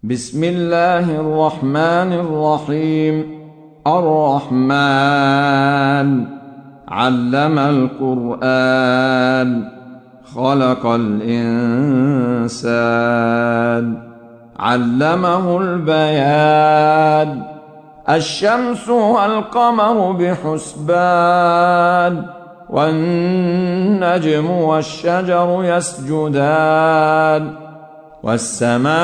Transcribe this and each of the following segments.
بسم الله الرحمن الرحيم. الرحمن علم القرآن خلق الإنسان علمه البيان الشمس والقمر بحسبان والنجم والشجر يسجدان والسماء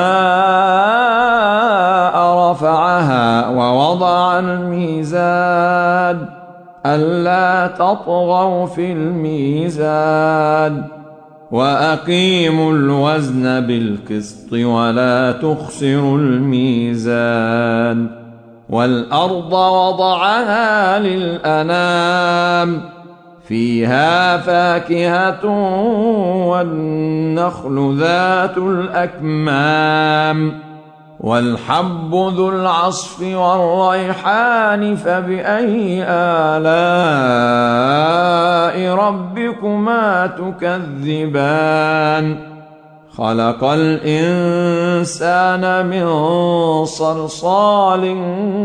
رفعها ووضع الميزان ألا تطغوا في الميزان وأقيموا الوزن بالقسط ولا تخسروا الميزان والأرض وضعها للأنام فيها فاكهة والنخل ذات الأكمام والحب ذو العصف والريحان فبأي آلاء ربكما تكذبان خلق الإنسان من صلصال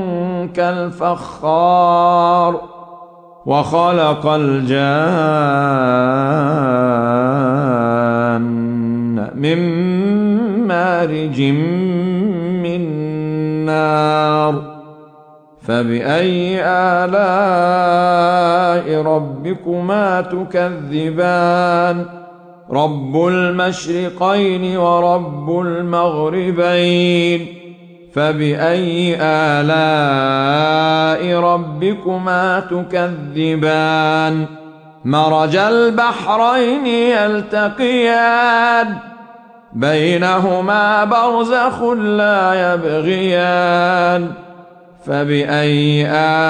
كالفخار وخلق الجان من مارج من نار فبأي آلاء ربكما تكذبان رب المشرقين ورب المغربين فبأي آلاء ربكما تكذبان مرج البحرين يلتقيان بينهما برزخ لا يبغيان فبأي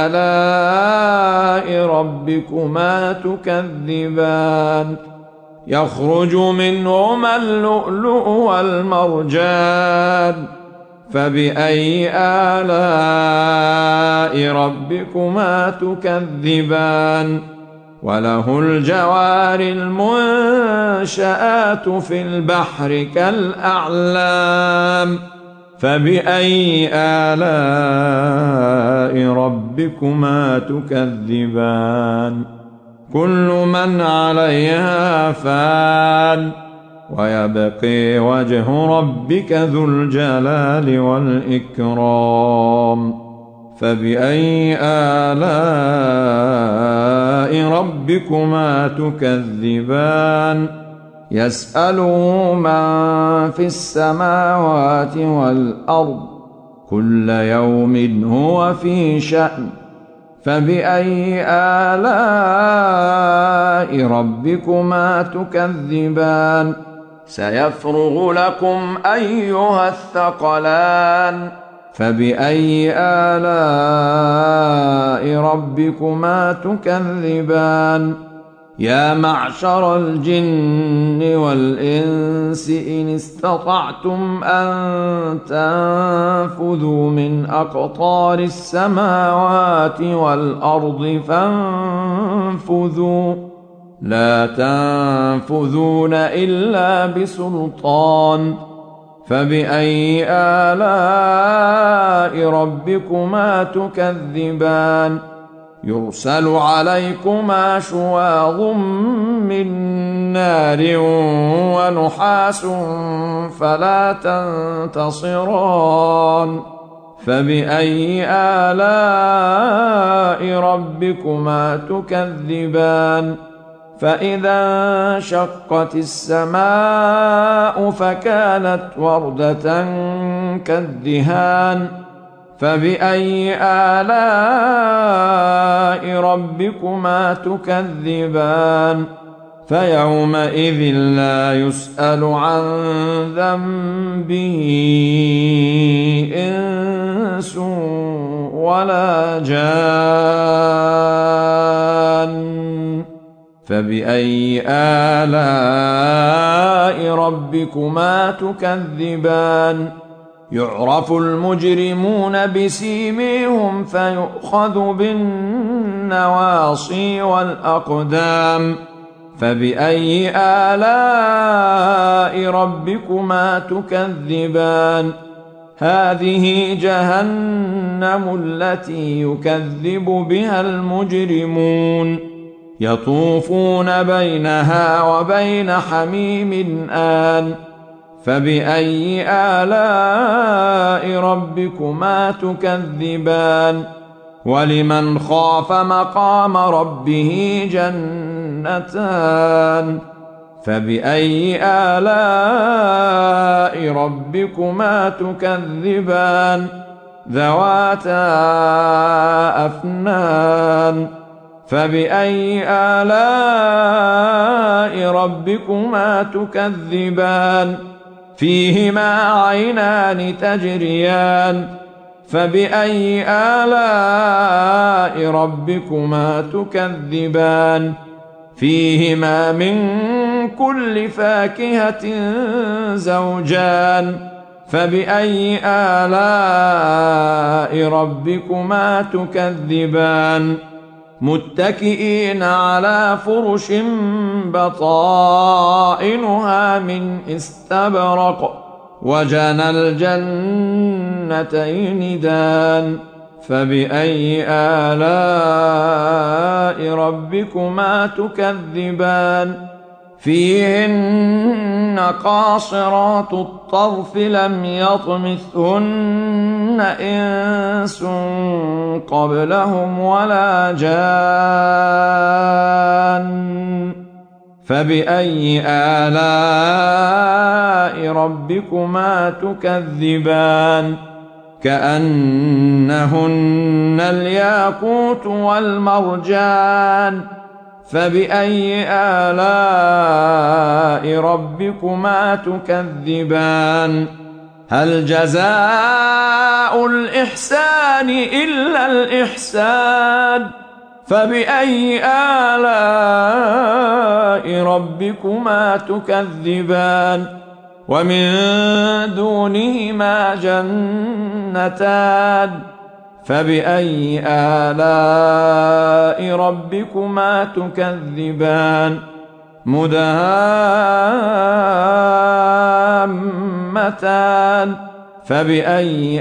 آلاء ربكما تكذبان يخرج منهما اللؤلؤ والمرجان فبأي آلاء ربكما تكذبان وله الجوار المنشآت في البحر كالأعلام فبأي آلاء ربكما تكذبان كل من عليها فان ويبقي وجه ربك ذو الجلال والإكرام فبأي آلاء ربكما تكذبان يسأله من في السماوات والأرض كل يوم هو في شأن فبأي آلاء ربكما تكذبان سيفرغ لكم أيها الثقلان فبأي آلاء ربكما تكذبان يا معشر الجن والإنس إن استطعتم أن تنفذوا من أقطار السماوات والأرض فانفذوا لا تنفذون إلا بسلطان فبأي آلاء ربكما تكذبان يرسل عليكما شواظ من نار ونحاس فلا تنتصران فبأي آلاء ربكما تكذبان فإذا انشقت السماء فكانت وردة كالدهان فبأي آلاء ربكما تكذبان فيومئذ لا يسأل عن ذنبه إنس ولا جان فبأي آلاء ربكما تكذبان يعرف المجرمون بسيميهم فيؤخذ بالنواصي والأقدام فبأي آلاء ربكما تكذبان هذه جهنم التي يكذب بها المجرمون يطوفون بينها وبين حميم آن فبأي آلاء ربكما تكذبان ولمن خاف مقام ربه جنتان فبأي آلاء ربكما تكذبان ذواتا أفنان فبأي آلاء ربكما تكذبان فيهما عينان تجريان فبأي آلاء ربكما تكذبان فيهما من كل فاكهة زوجان فبأي آلاء ربكما تكذبان متكئين على فرش بطائنها من استبرق وجنى الجنتين دان فبأي آلاء ربكما تكذبان فيهن قاصرات الطرف لم يطمثهن إنس قبلهم ولا جان فبأي آلاء ربكما تكذبان كأنهن الياقوت والمرجان فبأي آلاء ربكما تكذبان هل جزاء الإحسان إلا الإحسان فبأي آلاء ربكما تكذبان ومن دونهما جنتان فبأي آلاء ربكما تكذبان مدهامتان فبأي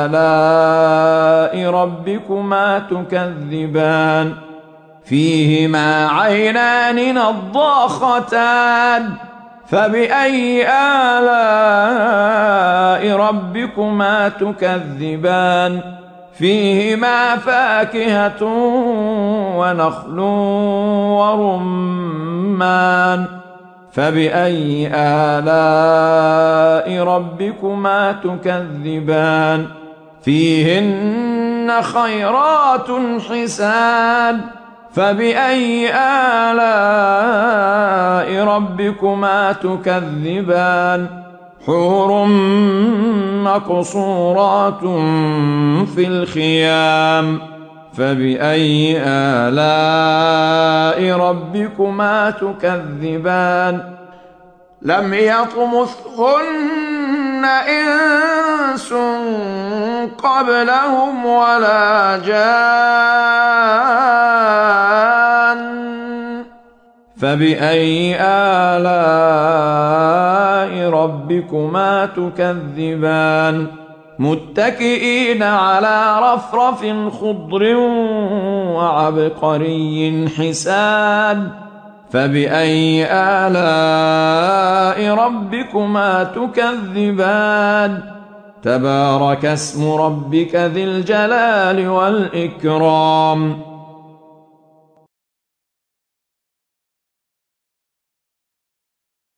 آلاء ربكما تكذبان فيهما عينان نضاختان فبأي آلاء ربكما تكذبان فيهما فاكهة ونخل ورمان فبأي آلاء ربكما تكذبان فيهن خيرات حسان فبأي آلاء ربكما تكذبان حور مقصورات في الخيام فبأي آلاء ربكما تكذبان لم يطمثهن إنس قبلهم ولا جان فبأي آلاء ربكما تكذبان متكئين على رفرف خضر وعبقري حسان فبأي آلاء ربكما تكذبان تبارك اسم ربك ذي الجلال والإكرام